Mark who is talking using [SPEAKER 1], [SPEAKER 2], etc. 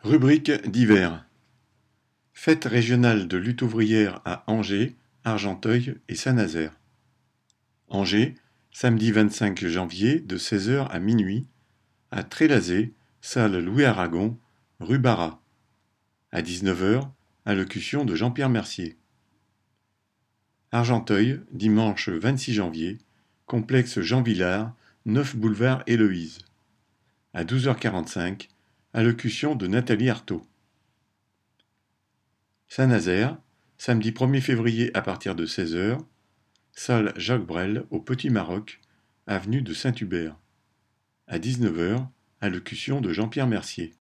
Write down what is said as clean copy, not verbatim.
[SPEAKER 1] Rubrique divers. Fête régionale de lutte ouvrière à Angers, Argenteuil et Saint-Nazaire. Angers, samedi 25 janvier de 16h à minuit, à Trélazé, salle Louis-Aragon, rue Barras. À 19h, allocution de Jean-Pierre Mercier. Argenteuil, dimanche 26 janvier, complexe Jean Villard, 9 boulevard Héloïse. À 12h45, allocution de Nathalie Arthaud. Saint-Nazaire, samedi 1er février à partir de 16h, salle Jacques Brel au Petit Maroc, avenue de Saint-Hubert. À 19h, allocution de Jean-Pierre Mercier.